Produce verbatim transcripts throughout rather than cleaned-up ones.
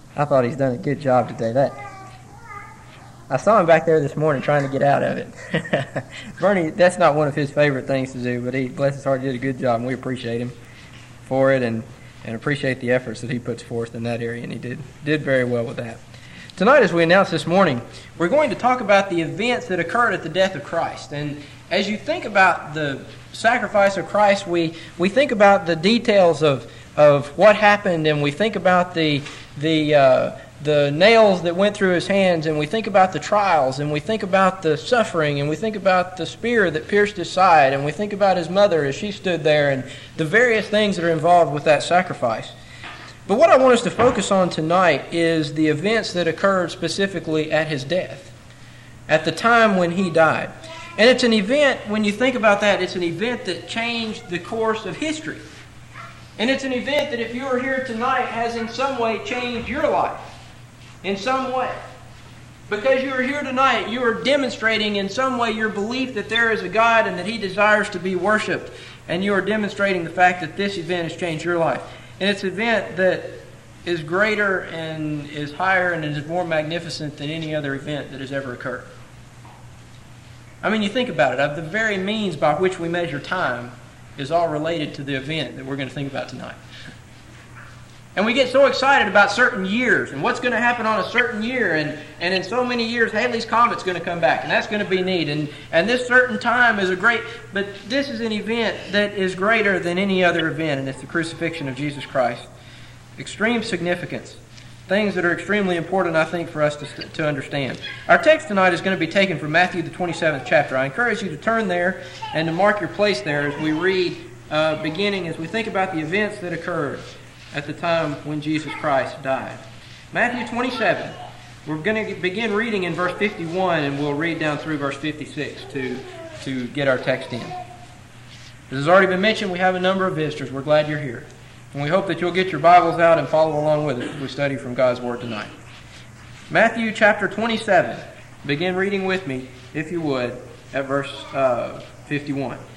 I thought he's done a good job today. That I saw him back there this morning trying to get out of it. Bernie, that's not one of his favorite things to do, but he, bless his heart, did a good job, and we appreciate him for it and, and appreciate the efforts that he puts forth in that area, and he did, did very well with that. Tonight, as we announced this morning, we're going to talk about the events that occurred at the death of Christ. And as you think about the sacrifice of Christ, we, we think about the details of, of what happened, and we think about the the uh, the nails that went through his hands, and we think about the trials, and we think about the suffering, and we think about the spear that pierced his side, and we think about his mother as she stood there, and the various things that are involved with that sacrifice. But what I want us to focus on tonight is the events that occurred specifically at his death, at the time when he died. And it's an event, when you think about that, it's an event that changed the course of history. And it's an event that if you are here tonight has in some way changed your life. In some way. Because you are here tonight, you are demonstrating in some way your belief that there is a God and that He desires to be worshipped. And you are demonstrating the fact that this event has changed your life. And it's an event that is greater and is higher and is more magnificent than any other event that has ever occurred. I mean, you think about it. Of the very means by which we measure time is all related to the event that we're going to think about tonight. And we get so excited about certain years and what's going to happen on a certain year. And, and in so many years, Halley's Comet's going to come back. And that's going to be neat. And, and this certain time is a great... But this is an event that is greater than any other event. And it's the crucifixion of Jesus Christ. Extreme significance. Things that are extremely important, I think, for us to, to understand. Our text tonight is going to be taken from Matthew, the twenty-seventh chapter. I encourage you to turn there and to mark your place there as we read, uh, beginning, as we think about the events that occurred at the time when Jesus Christ died. Matthew twenty-seven. We're going to begin reading in verse fifty-one, and we'll read down through verse fifty-six to, to get our text in. As has already been mentioned, we have a number of visitors. We're glad you're here. And we hope that you'll get your Bibles out and follow along with us as we study from God's Word tonight. Matthew chapter twenty-seven. Begin reading with me, if you would, at verse uh, fifty-one. It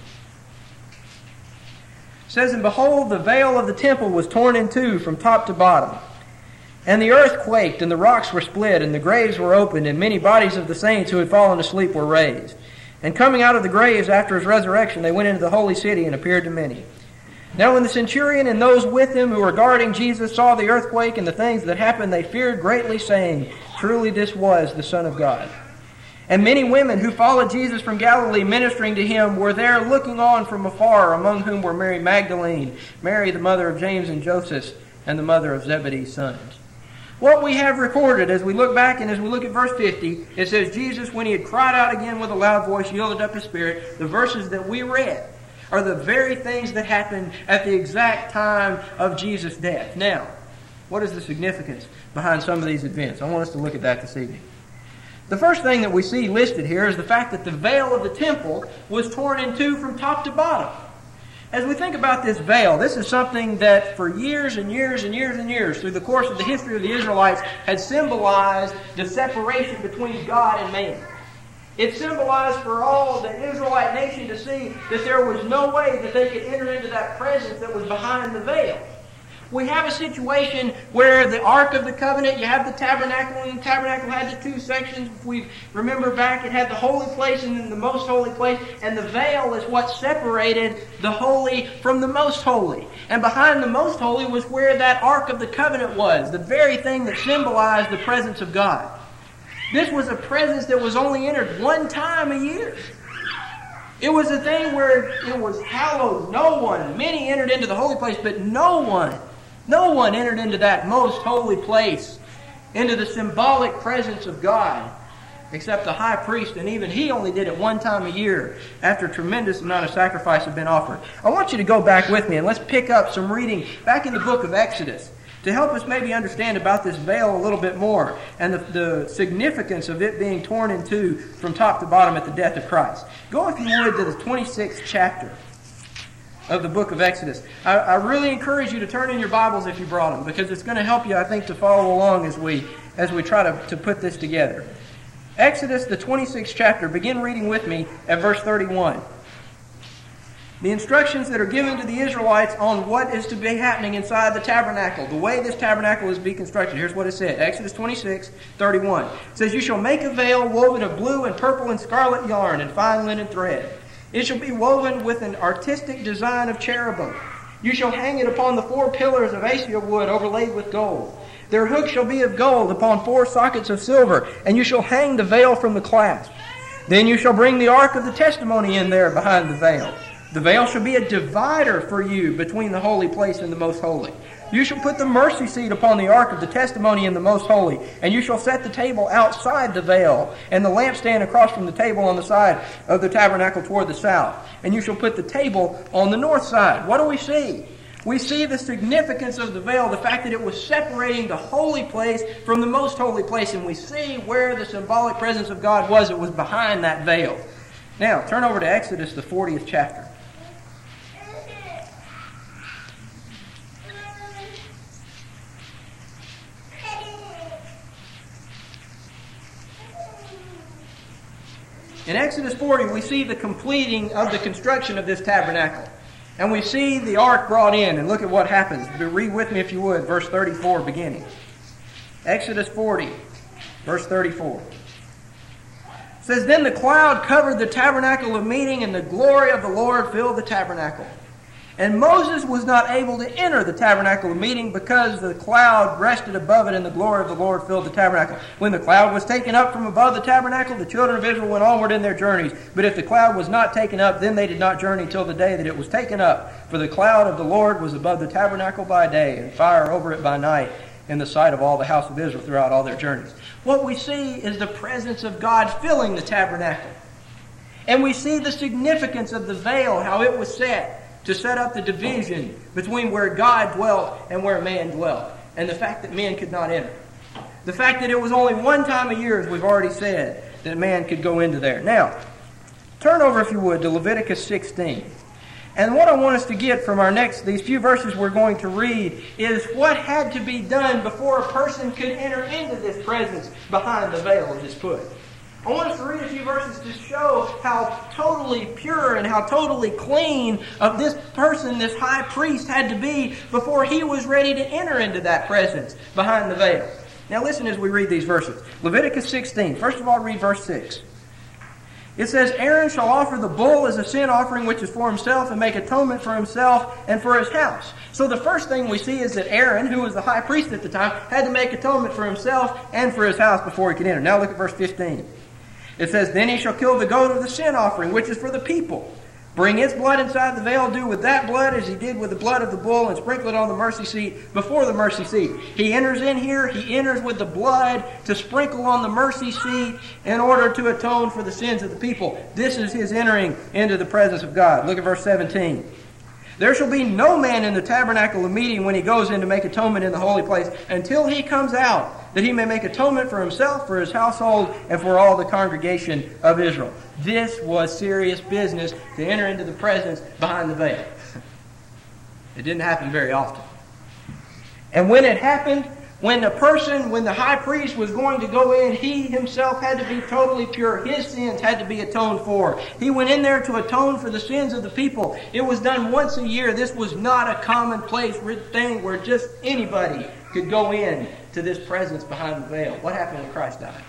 says, "And behold, the veil of the temple was torn in two from top to bottom. And the earth quaked, and the rocks were split, and the graves were opened, and many bodies of the saints who had fallen asleep were raised. And coming out of the graves after his resurrection, they went into the holy city and appeared to many. Now when the centurion and those with him who were guarding Jesus saw the earthquake and the things that happened, they feared greatly, saying, Truly this was the Son of God. And many women who followed Jesus from Galilee, ministering to him, were there looking on from afar, among whom were Mary Magdalene, Mary the mother of James and Joseph, and the mother of Zebedee's sons." What we have recorded as we look back and as we look at verse fifty, it says, Jesus, when he had cried out again with a loud voice, yielded up his spirit. The verses that we read are the very things that happened at the exact time of Jesus' death. Now, what is the significance behind some of these events? I want us to look at that this evening. The first thing that we see listed here is the fact that the veil of the temple was torn in two from top to bottom. As we think about this veil, this is something that for years and years and years and years, through the course of the history of the Israelites, had symbolized the separation between God and man. It symbolized for all the Israelite nation to see that there was no way that they could enter into that presence that was behind the veil. We have a situation where the Ark of the Covenant, you have the tabernacle, and the tabernacle had the two sections. If we remember back, it had the holy place and then the most holy place, and the veil is what separated the holy from the most holy. And behind the most holy was where that Ark of the Covenant was, the very thing that symbolized the presence of God. This was a presence that was only entered one time a year. It was a thing where it was hallowed. No one, many entered into the holy place, but no one, no one entered into that most holy place, into the symbolic presence of God, except the high priest, and even he only did it one time a year after a tremendous amount of sacrifice had been offered. I want you to go back with me and let's pick up some reading back in the book of Exodus, to help us maybe understand about this veil a little bit more and the, the significance of it being torn in two from top to bottom at the death of Christ. Go, if you would, to the twenty-sixth chapter of the book of Exodus. I, I really encourage you to turn in your Bibles if you brought them, because it's going to help you, I think, to follow along as we as we try to, to put this together. Exodus, the twenty-sixth chapter, begin reading with me at verse thirty-one. The instructions that are given to the Israelites on what is to be happening inside the tabernacle, the way this tabernacle is to be constructed. Here's what it said. Exodus twenty-six, thirty-one. It says, "You shall make a veil woven of blue and purple and scarlet yarn and fine linen thread. It shall be woven with an artistic design of cherubim. You shall hang it upon the four pillars of acacia wood overlaid with gold. Their hooks shall be of gold upon four sockets of silver, and you shall hang the veil from the clasp. Then you shall bring the ark of the testimony in there behind the veil. The veil shall be a divider for you between the holy place and the most holy. You shall put the mercy seat upon the ark of the testimony in the most holy, and you shall set the table outside the veil, and the lampstand across from the table on the side of the tabernacle toward the south. And you shall put the table on the north side." What do we see? We see the significance of the veil, the fact that it was separating the holy place from the most holy place, and we see where the symbolic presence of God was. It was behind that veil. Now, turn over to Exodus, the fortieth chapter. In Exodus forty, we see the completing of the construction of this tabernacle. And we see the ark brought in, and look at what happens. Read with me if you would, verse thirty-four beginning. Exodus forty, verse thirty-four. It says, "Then the cloud covered the tabernacle of meeting, and the glory of the Lord filled the tabernacle. And Moses was not able to enter the tabernacle of meeting because the cloud rested above it, and the glory of the Lord filled the tabernacle. When the cloud was taken up from above the tabernacle, the children of Israel went onward in their journeys. But if the cloud was not taken up, then they did not journey till the day that it was taken up. For the cloud of the Lord was above the tabernacle by day, and fire over it by night, in the sight of all the house of Israel throughout all their journeys." What we see is the presence of God filling the tabernacle. And we see the significance of the veil, how it was set to set up the division between where God dwelt and where man dwelt, and the fact that men could not enter. The fact that it was only one time a year, as we've already said, that man could go into there. Now, turn over, if you would, to Leviticus sixteen. And what I want us to get from our next, these few verses we're going to read, is what had to be done before a person could enter into this presence behind the veil is put. I want us to read a few verses to show how totally pure and how totally clean of this person, this high priest, had to be before he was ready to enter into that presence behind the veil. Now listen as we read these verses. Leviticus sixteen. First of all, read verse six. It says, "Aaron shall offer the bull as a sin offering which is for himself, and make atonement for himself and for his house." So the first thing we see is that Aaron, who was the high priest at the time, had to make atonement for himself and for his house before he could enter. Now look at verse fifteen. It says, "Then he shall kill the goat of the sin offering, which is for the people. Bring its blood inside the veil, do with that blood as he did with the blood of the bull, and sprinkle it on the mercy seat before the mercy seat." He enters in here, he enters with the blood to sprinkle on the mercy seat in order to atone for the sins of the people. This is his entering into the presence of God. Look at verse seventeen. "There shall be no man in the tabernacle of meeting when he goes in to make atonement in the holy place until he comes out, that he may make atonement for himself, for his household, and for all the congregation of Israel." This was serious business to enter into the presence behind the veil. It didn't happen very often. And when it happened, when the person, when the high priest was going to go in, he himself had to be totally pure. His sins had to be atoned for. He went in there to atone for the sins of the people. It was done once a year. This was not a commonplace thing where just anybody could go in to this presence behind the veil. What happened when Christ died?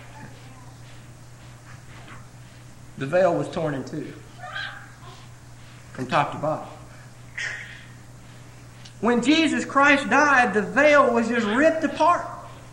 The veil was torn in two, from top to bottom. When Jesus Christ died, the veil was just ripped apart.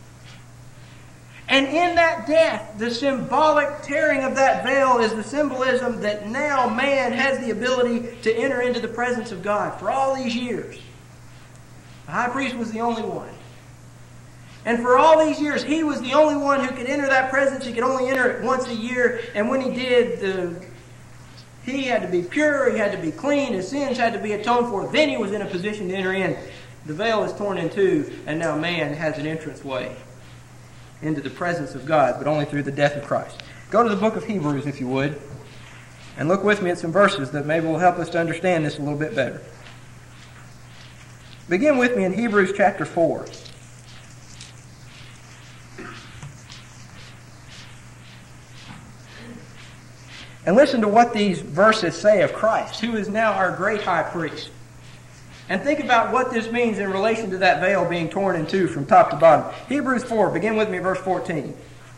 And in that death, the symbolic tearing of that veil is the symbolism that now man has the ability to enter into the presence of God. For all these years, the high priest was the only one. And for all these years, he was the only one who could enter that presence. He could only enter it once a year. And when he did, the, he had to be pure, he had to be clean, his sins had to be atoned for. Then he was in a position to enter in. The veil is torn in two, and now man has an entrance way into the presence of God, but only through the death of Christ. Go to the book of Hebrews, if you would, and look with me at some verses that maybe will help us to understand this a little bit better. Begin with me in Hebrews chapter four. And listen to what these verses say of Christ, who is now our great high priest. And think about what this means in relation to that veil being torn in two from top to bottom. Hebrews four, begin with me, verse fourteen.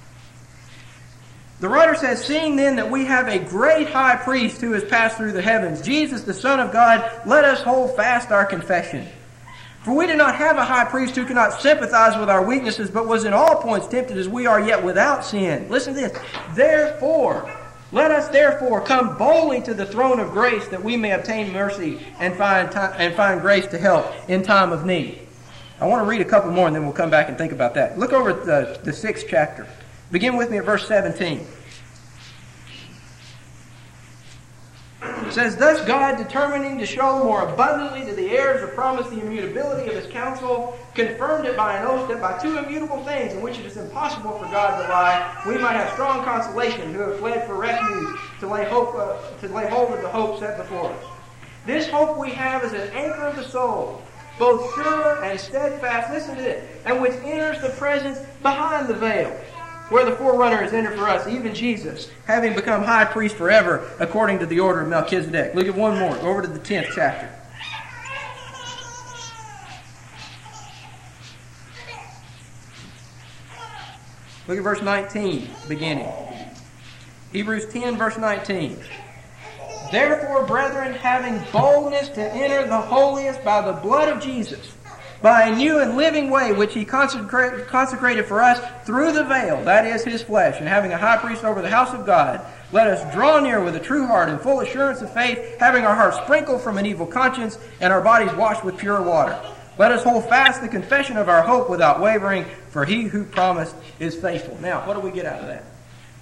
The writer says, "Seeing then that we have a great high priest who has passed through the heavens, Jesus the Son of God, let us hold fast our confession. For we do not have a high priest who cannot sympathize with our weaknesses, but was in all points tempted as we are, yet without sin." Listen to this. "Therefore, let us therefore come boldly to the throne of grace, that we may obtain mercy and find time, and find grace to help in time of need." I want to read a couple more and then we'll come back and think about that. Look over at the, the sixth chapter. Begin with me at verse seventeen. It says, "Thus God, determining to show more abundantly to the heirs of promise the immutability of his counsel, confirmed it by an oath, that by two immutable things in which it is impossible for God to lie, we might have strong consolation, who have fled for refuge to lay hope uh, to lay hold of the hope set before us. This hope we have is an anchor of the soul, both sure and steadfast," listen to this, "and which enters the presence behind the veil, where the forerunner has entered for us, even Jesus, having become high priest forever, according to the order of Melchizedek." Look at one more. Go over to the tenth chapter. Look at verse nineteen, beginning. Hebrews ten, verse nineteen. "Therefore, brethren, having boldness to enter the holiest by the blood of Jesus, by a new and living way which he consecra- consecrated for us through the veil, that is his flesh, and having a high priest over the house of God, let us draw near with a true heart and full assurance of faith, having our hearts sprinkled from an evil conscience and our bodies washed with pure water. Let us hold fast the confession of our hope without wavering, for he who promised is faithful." Now, what do we get out of that?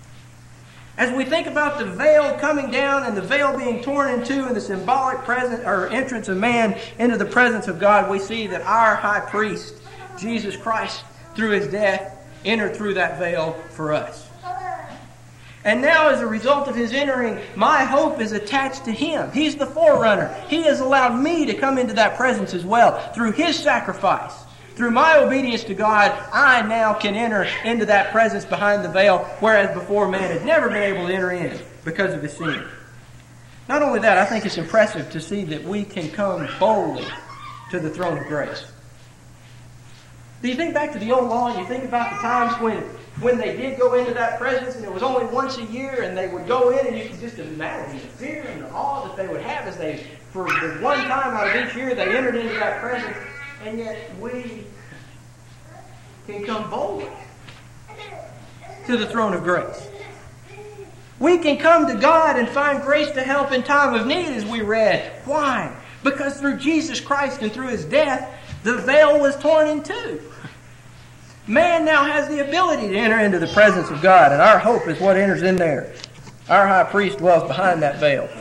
As we think about the veil coming down and the veil being torn in two and the symbolic presence or entrance of man into the presence of God, we see that our high priest, Jesus Christ, through his death, entered through that veil for us. And now, as a result of his entering, my hope is attached to him. He's the forerunner. He has allowed me to come into that presence as well through his sacrifice. Through my obedience to God, I now can enter into that presence behind the veil, whereas before man had never been able to enter in because of his sin. Not only that, I think it's impressive to see that we can come boldly to the throne of grace. Do you think back to the old law and you think about the times when, when they did go into that presence and it was only once a year and they would go in and you could just imagine the fear and the awe that they would have as they, for the one time out of each year, they entered into that presence. And yet we can come boldly to the throne of grace. We can come to God and find grace to help in time of need, as we read. Why? Because through Jesus Christ and through his death, the veil was torn in two. Man now has the ability to enter into the presence of God, and our hope is what enters in there. Our high priest dwells behind that veil.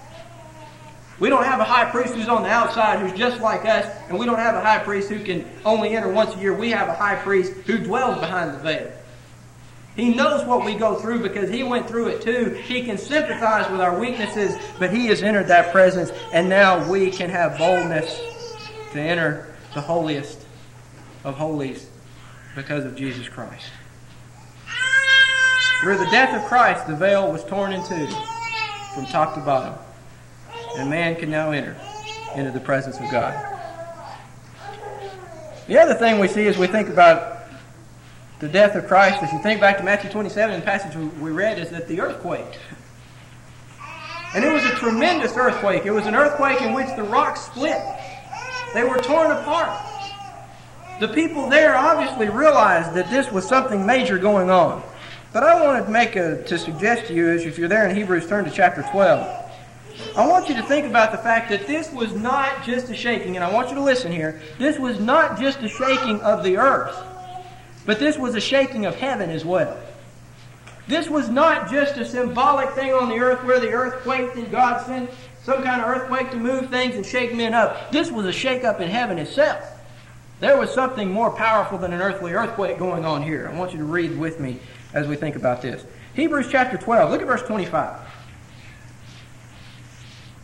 We don't have a high priest who's on the outside who's just like us, and we don't have a high priest who can only enter once a year. We have a high priest who dwells behind the veil. He knows what we go through because he went through it too. He can sympathize with our weaknesses, but he has entered that presence, and now we can have boldness to enter the holiest of holies because of Jesus Christ. Through the death of Christ, the veil was torn in two from top to bottom. And man can now enter into the presence of God. The other thing we see as we think about the death of Christ, if you think back to Matthew twenty-seven, the passage we read, is that the earth quaked. And it was a tremendous earthquake. It was an earthquake in which the rocks split. They were torn apart. The people there obviously realized that this was something major going on. But I wanted to make a, to suggest to you, as if you're there in Hebrews, turn to chapter twelve. I want you to think about the fact that this was not just a shaking, and I want you to listen here. This was not just a shaking of the earth, but this was a shaking of heaven as well. This was not just a symbolic thing on the earth where the earth quaked and God sent some kind of earthquake to move things and shake men up. This was a shake-up in heaven itself. There was something more powerful than an earthly earthquake going on here. I want you to read with me as we think about this. Hebrews chapter twelve, look at verse twenty-five.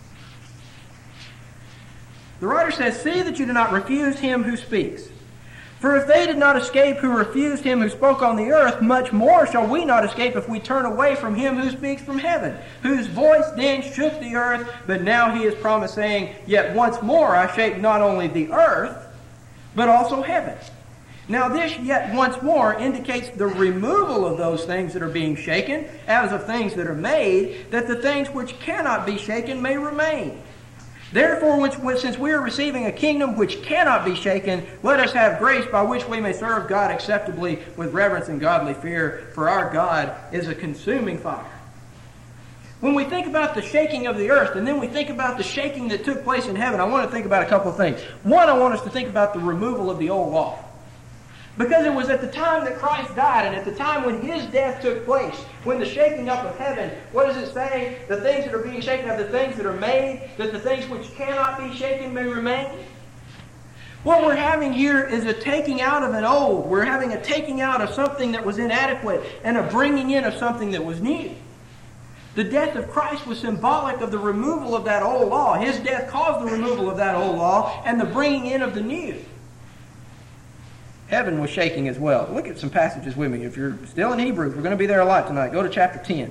The writer says, "See that you do not refuse him who speaks. For if they did not escape who refused him who spoke on the earth, much more shall we not escape if we turn away from him who speaks from heaven, whose voice then shook the earth, but now he is promised, saying, Yet once more I shake not only the earth, but also heaven. Now this yet once more indicates the removal of those things that are being shaken, as of things that are made, that the things which cannot be shaken may remain. Therefore, which, since we are receiving a kingdom which cannot be shaken, let us have grace by which we may serve God acceptably with reverence and godly fear, for our God is a consuming fire. When we think about the shaking of the earth, and then we think about the shaking that took place in heaven, I want to think about a couple of things. One, I want us to think about the removal of the old law. Because it was at the time that Christ died, and at the time when his death took place, when the shaking up of heaven, what does it say? The things that are being shaken are the things that are made, that the things which cannot be shaken may remain. What we're having here is a taking out of an old. We're having a taking out of something that was inadequate and a bringing in of something that was new. The death of Christ was symbolic of the removal of that old law. His death caused the removal of that old law and the bringing in of the new. Heaven was shaking as well. Look at some passages with me. If you're still in Hebrews, we're going to be there a lot tonight. Go to chapter ten.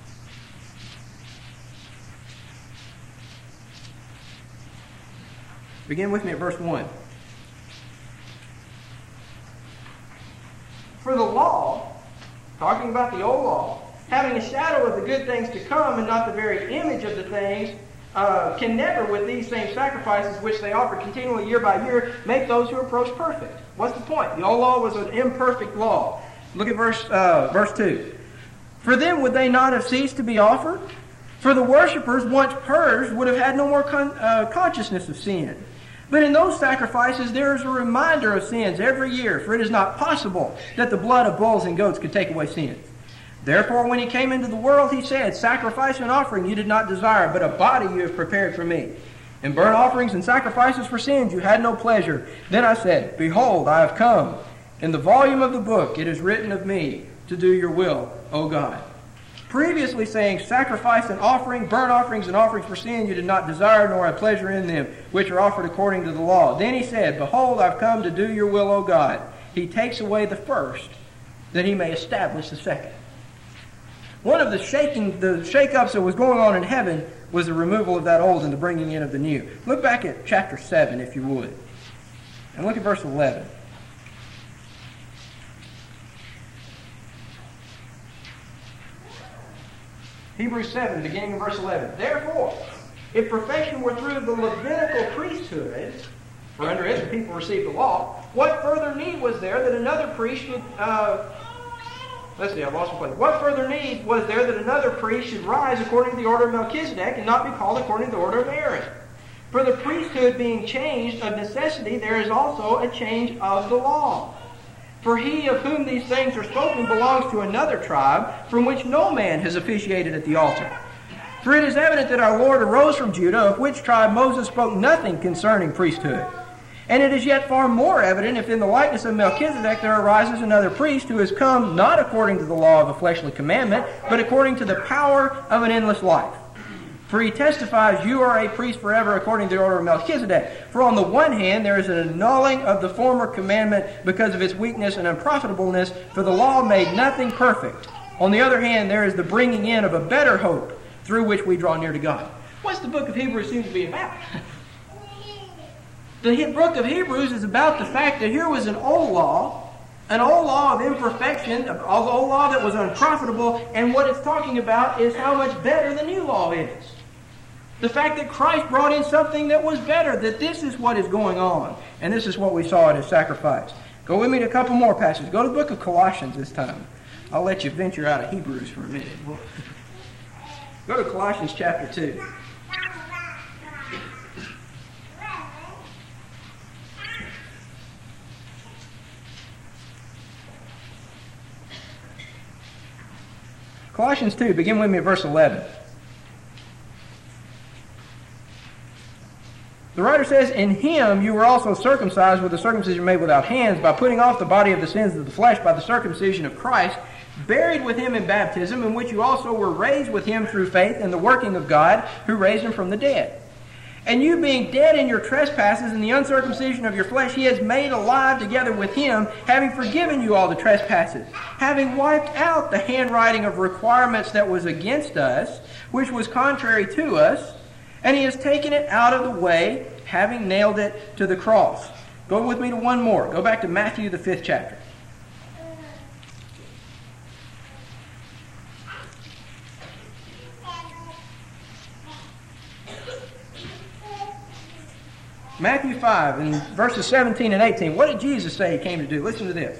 Begin with me at verse one. For the law, talking about the old law, having a shadow of the good things to come and not the very image of the things, uh, can never, with these same sacrifices which they offer continually year by year, make those who approach perfect. What's the point? The old law was an imperfect law. Look at verse uh, verse two. For then would they not have ceased to be offered? For the worshippers, once purged, would have had no more con- uh, consciousness of sin. But in those sacrifices there is a reminder of sins every year, for it is not possible that the blood of bulls and goats could take away sins. Therefore, when he came into the world, he said, Sacrifice and offering you did not desire, but a body you have prepared for me. In burnt offerings and sacrifices for sins you had no pleasure. Then I said, Behold, I have come. In the volume of the book it is written of me, to do your will, O God. Previously saying, Sacrifice and offering, burnt offerings and offerings for sin you did not desire, nor have pleasure in them, which are offered according to the law. Then he said, Behold, I've come to do your will, O God. He takes away the first, that he may establish the second. One of the shaking, the shake-ups that was going on in heaven was the removal of that old and the bringing in of the new. Look back at chapter seven, if you would, and look at verse eleven. Hebrews seven, beginning in verse eleven. Therefore, if perfection were through the Levitical priesthood, for under it the people received the law, what further need was there that another priest should... Uh, Let's see, I've lost my place. What further need was there that another priest should rise according to the order of Melchizedek and not be called according to the order of Aaron? For the priesthood being changed of necessity, there is also a change of the law. For he of whom these things are spoken belongs to another tribe, from which no man has officiated at the altar. For it is evident that our Lord arose from Judah, of which tribe Moses spoke nothing concerning priesthood. And it is yet far more evident if in the likeness of Melchizedek there arises another priest who has come not according to the law of a fleshly commandment, but according to the power of an endless life. For he testifies, you are a priest forever according to the order of Melchizedek. For on the one hand there is an annulling of the former commandment because of its weakness and unprofitableness, for the law made nothing perfect. On the other hand there is the bringing in of a better hope, through which we draw near to God. What's the book of Hebrews seem to be about? The book of Hebrews is about the fact that here was an old law, an old law of imperfection, an old law that was unprofitable, and what it's talking about is how much better the new law is. The fact that Christ brought in something that was better, that this is what is going on, and this is what we saw at his sacrifice. Go with me to a couple more passages. Go to the book of Colossians this time. I'll let you venture out of Hebrews for a minute. Go to Colossians chapter two. Colossians two, begin with me at verse eleven. The writer says, In him you were also circumcised with the circumcision made without hands, by putting off the body of the sins of the flesh by the circumcision of Christ, buried with him in baptism, in which you also were raised with him through faith in the working of God, who raised him from the dead. And you being dead in your trespasses and the uncircumcision of your flesh, he has made alive together with him, having forgiven you all the trespasses, having wiped out the handwriting of requirements that was against us, which was contrary to us, and he has taken it out of the way, having nailed it to the cross. Go with me to one more. Go back to Matthew, the fifth chapter. Matthew five, in verses seventeen and eighteen. What did Jesus say he came to do? Listen to this.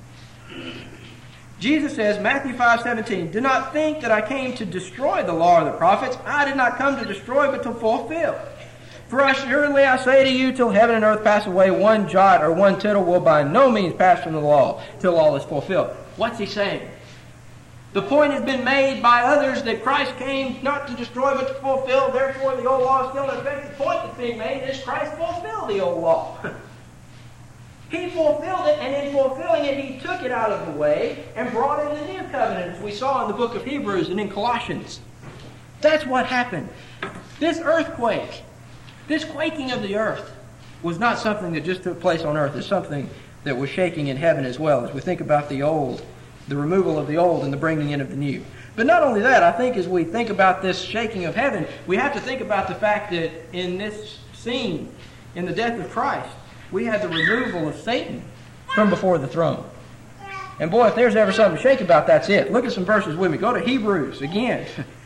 Jesus says, Matthew five seventeen, do not think that I came to destroy the law or the prophets. I did not come to destroy, but to fulfill. For assuredly I say to you, till heaven and earth pass away, one jot or one tittle will by no means pass from the law, till all is fulfilled. What's he saying? The point has been made by others that Christ came not to destroy but to fulfill. Therefore, the old law is still in effect. The point that's being made is Christ fulfilled the old law. He fulfilled it, and in fulfilling it, he took it out of the way and brought in the new covenant, as we saw in the book of Hebrews and in Colossians. That's what happened. This earthquake, this quaking of the earth, was not something that just took place on earth. It's something that was shaking in heaven as well, as we think about the old, the removal of the old and the bringing in of the new. But not only that, I think as we think about this shaking of heaven, we have to think about the fact that in this scene, in the death of Christ, we had the removal of Satan from before the throne. And boy, if there's ever something to shake about, that's it. Look at some verses with me. Go to Hebrews again.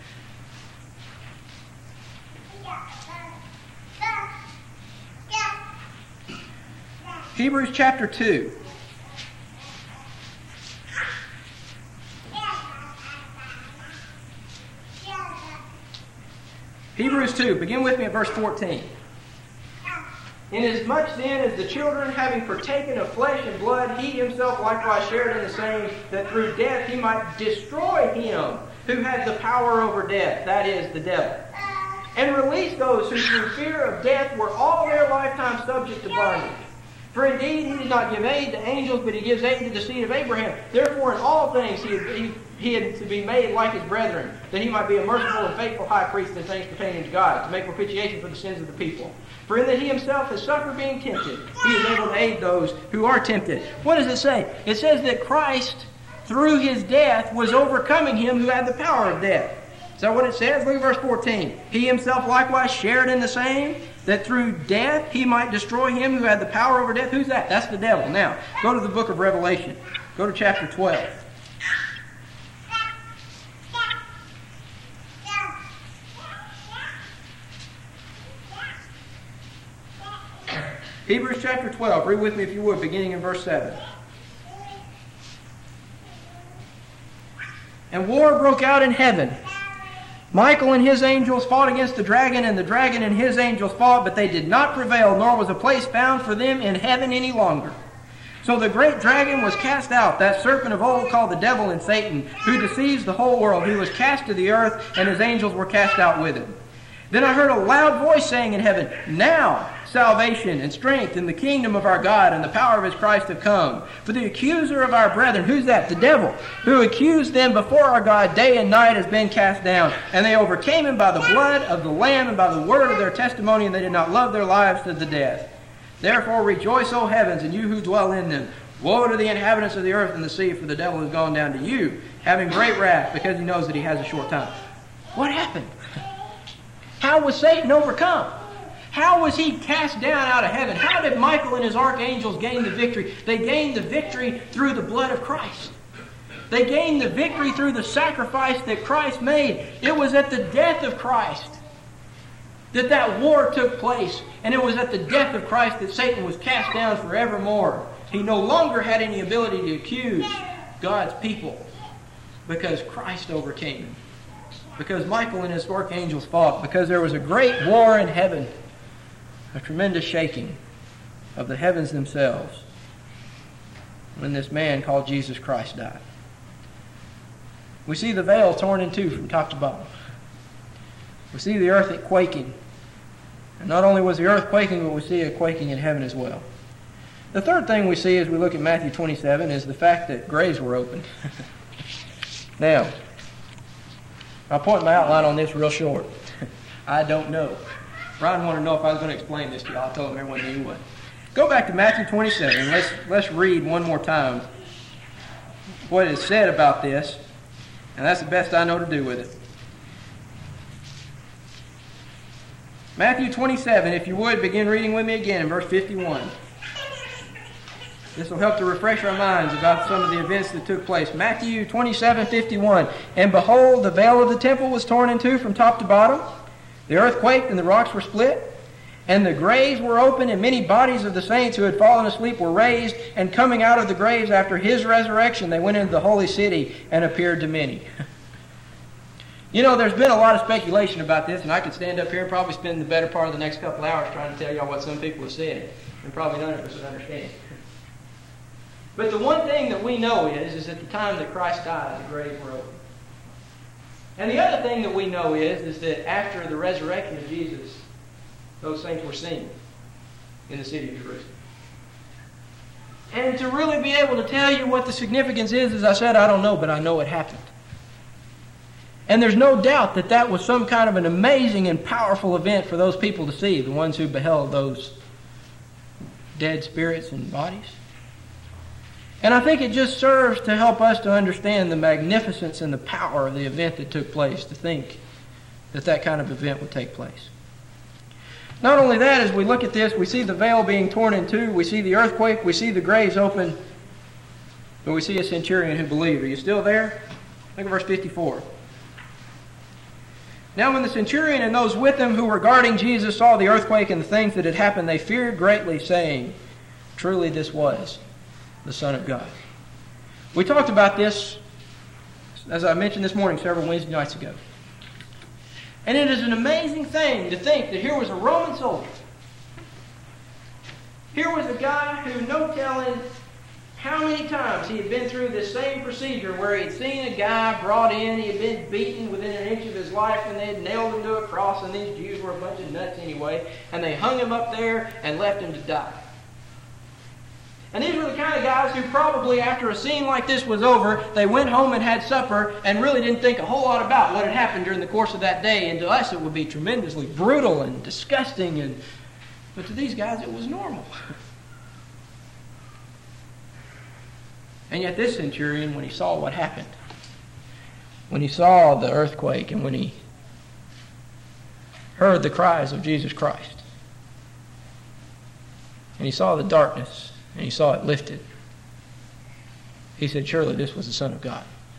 Hebrews chapter two. Hebrews two, begin with me at verse fourteen. Inasmuch then as the children, having partaken of flesh and blood, he himself likewise shared in the same, that through death he might destroy him who had the power over death, that is, the devil, and release those who through fear of death were all their lifetime subject to bondage. For indeed he did not give aid to angels, but he gives aid to the seed of Abraham. Therefore in all things he, he, he had to be made like his brethren, that he might be a merciful and faithful high priest in things pertaining to God, to make propitiation for the sins of the people. For in that he himself has suffered being tempted, he is able to aid those who are tempted. What does it say? It says that Christ, through his death, was overcoming him who had the power of death. Is that what it says? Look at verse fourteen. He himself likewise shared in the same, that through death he might destroy him who had the power over death. Who's that? That's the devil. Now, go to the book of Revelation. Go to chapter twelve. Hebrews chapter twelve. Read with me if you would, beginning in verse seven. And war broke out in heaven. Michael and his angels fought against the dragon, and the dragon and his angels fought, but they did not prevail, nor was a place found for them in heaven any longer. So the great dragon was cast out, that serpent of old called the devil and Satan, who deceives the whole world. He was cast to the earth, and his angels were cast out with him. Then I heard a loud voice saying in heaven, now salvation and strength in the kingdom of our God and the power of his Christ have come. For the accuser of our brethren, who's that? The devil, who accused them before our God day and night, has been cast down. And they overcame him by the blood of the Lamb and by the word of their testimony, and they did not love their lives to the death. Therefore rejoice, O heavens, and you who dwell in them. Woe to the inhabitants of the earth and the sea, for the devil has gone down to you, having great wrath, because he knows that he has a short time. What happened? How was Satan overcome? How was he cast down out of heaven? How did Michael and his archangels gain the victory? They gained the victory through the blood of Christ. They gained the victory through the sacrifice that Christ made. It was at the death of Christ that that war took place. And it was at the death of Christ that Satan was cast down forevermore. He no longer had any ability to accuse God's people because Christ overcame him. Because Michael and his archangels fought. Because there was a great war in heaven. A tremendous shaking of the heavens themselves when this man called Jesus Christ died. We see the veil torn in two from top to bottom. We see the earth quaking. And not only was the earth quaking, but we see it quaking in heaven as well. The third thing we see as we look at Matthew twenty-seven is the fact that graves were opened. Now, I'll point my outline on this real short. I don't know. Ryan wanted to know if I was going to explain this to y'all. I told him everyone knew what. Go back to Matthew twenty-seven. Let's, let's read one more time what is said about this. And that's the best I know to do with it. Matthew twenty-seven, if you would, begin reading with me again in verse fifty-one. This will help to refresh our minds about some of the events that took place. Matthew twenty-seven, fifty-one. And behold, the veil of the temple was torn in two from top to bottom. The earth quaked and the rocks were split. And the graves were opened, and many bodies of the saints who had fallen asleep were raised. And coming out of the graves after his resurrection, they went into the holy city and appeared to many. You know, there's been a lot of speculation about this, and I could stand up here and probably spend the better part of the next couple hours trying to tell y'all what some people have said, and probably none of us would understand. But the one thing that we know is, is at the time that Christ died, the graves were open. And the other thing that we know is, is that after the resurrection of Jesus, those saints were seen in the city of Jerusalem. And to really be able to tell you what the significance is, as I said, I don't know, but I know it happened. And there's no doubt that that was some kind of an amazing and powerful event for those people to see, the ones who beheld those dead spirits and bodies. And I think it just serves to help us to understand the magnificence and the power of the event that took place, to think that that kind of event would take place. Not only that, as we look at this, we see the veil being torn in two, we see the earthquake, we see the graves open, but we see a centurion who believed. Are you still there? Look at verse fifty-four. Now when the centurion and those with him who were guarding Jesus saw the earthquake and the things that had happened, they feared greatly, saying, truly this was the Son of God. We talked about this, as I mentioned this morning, several Wednesday nights ago. And it is an amazing thing to think that here was a Roman soldier. Here was a guy who, no telling how many times he had been through this same procedure where he had seen a guy brought in, he had been beaten within an inch of his life, and they had nailed him to a cross, and these Jews were a bunch of nuts anyway, and they hung him up there and left him to die. And these were the kind of guys who probably, after a scene like this was over, they went home and had supper and really didn't think a whole lot about what had happened during the course of that day. And to us it would be tremendously brutal and disgusting, and but to these guys it was normal. And yet this centurion, when he saw what happened, when he saw the earthquake and when he heard the cries of Jesus Christ, and he saw the darkness, and he saw it lifted, he said, surely this was the Son of God.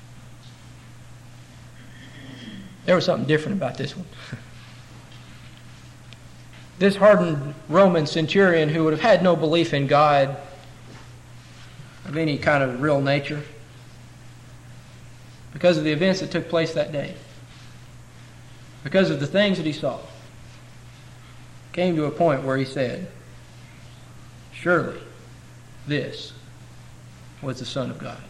There was something different about this one. This hardened Roman centurion who would have had no belief in God of any kind of real nature, because of the events that took place that day, because of the things that he saw, came to a point where he said, surely this was the Son of God.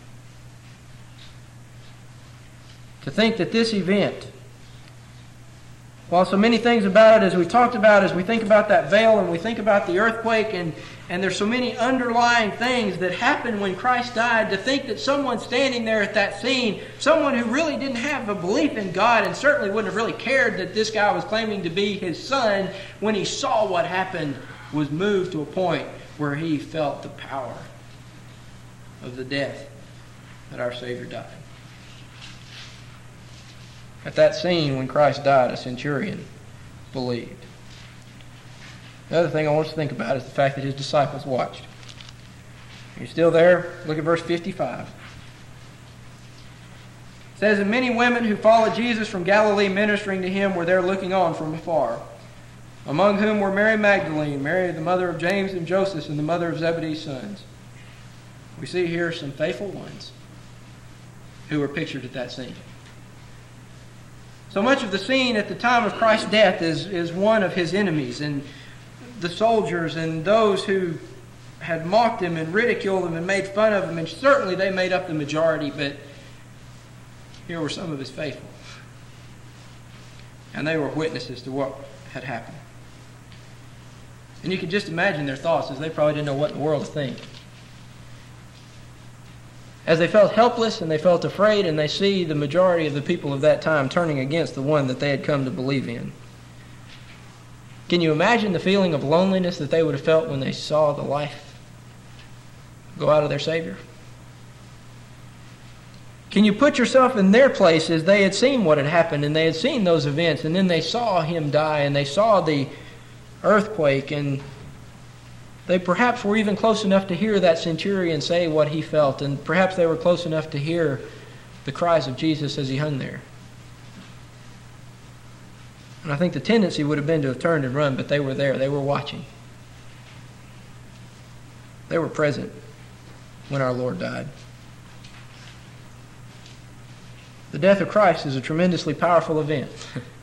To think that this event, while so many things about it, as we talked about, as we think about that veil and we think about the earthquake, and, and there's so many underlying things that happened when Christ died, to think that someone standing there at that scene, someone who really didn't have a belief in God and certainly wouldn't have really cared that this guy was claiming to be his son, when he saw what happened, was moved to a point where he felt the power of the death that our Savior died. At that scene when Christ died, a centurion believed. The other thing I want us to think about is the fact that his disciples watched. Are you still there? Look at verse fifty-five. It says, and many women who followed Jesus from Galilee ministering to him were there looking on from afar, among whom were Mary Magdalene, Mary the mother of James and Joseph, and the mother of Zebedee's sons. We see here some faithful ones who were pictured at that scene. So much of the scene at the time of Christ's death is, is one of his enemies, and the soldiers and those who had mocked him and ridiculed him and made fun of him, and certainly they made up the majority, but here were some of his faithful. And they were witnesses to what had happened. And you can just imagine their thoughts, as they probably didn't know what in the world to think. As they felt helpless and they felt afraid, and they see the majority of the people of that time turning against the one that they had come to believe in. Can you imagine the feeling of loneliness that they would have felt when they saw the life go out of their Savior? Can you put yourself in their place as they had seen what had happened and they had seen those events, and then they saw him die and they saw the earthquake, and they perhaps were even close enough to hear that centurion say what he felt, and perhaps they were close enough to hear the cries of Jesus as he hung there. And I think the tendency would have been to have turned and run, but they were there. They were watching. They were present when our Lord died. The death of Christ is a tremendously powerful event.